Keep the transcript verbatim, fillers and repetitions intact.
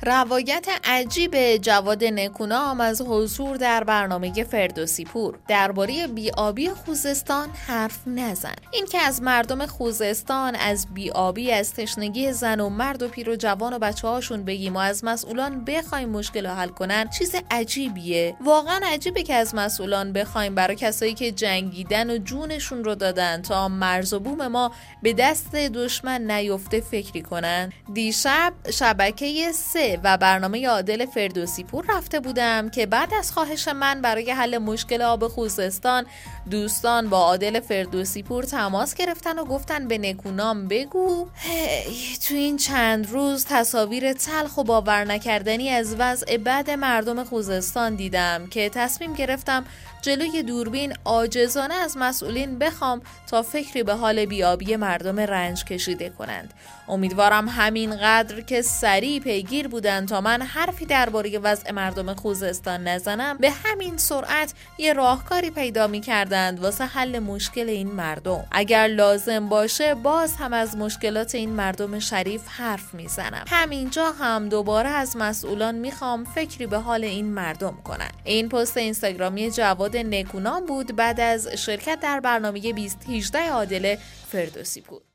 روایت عجیب جواد نکونام از حضور در برنامه فردوسی پور. درباره بی‌آبی خوزستان حرف نزن. این که از مردم خوزستان از بی‌آبی، از تشنگی زن و مرد و پیر و جوان و بچه‌هاشون بگیم و از مسئولان بخوایم مشکل رو حل کنن چیز عجیبیه. واقعا عجیبه که از مسئولان بخوایم برای کسایی که جنگیدن و جونشون رو دادن تا مرز و بوم ما به دست دشمن نیفته فکری کنن. دیشب شبکه سه و برنامه عادل فردوسی پور رفته بودم که بعد از خواهش من برای حل مشکل آب خوزستان دوستان با عادل فردوسی پور تماس گرفتن و گفتن به نکونام بگو هی تو این چند روز تصاویر تلخ و باور نکردنی از وضع بد مردم خوزستان دیدم که تصمیم گرفتم جلوی دوربین عاجزانه از مسئولین بخوام تا فکری به حال بی‌آبی مردم رنج کشیده کنند. امیدوارم همینقدر که سریع پیگیر بودن تا من حرفی درباره وضع مردم خوزستان نزنم به همین سرعت یه راهکاری پیدا می‌کردند واسه حل مشکل این مردم. اگر لازم باشه باز هم از مشکلات این مردم شریف حرف میزنم. همینجا هم دوباره از مسئولان میخوام فکری به حال این مردم کنن. این پست اینستاگرامی جواد نکونام بود بعد از شرکت در برنامه بیست هجده عادل فردوسی پور.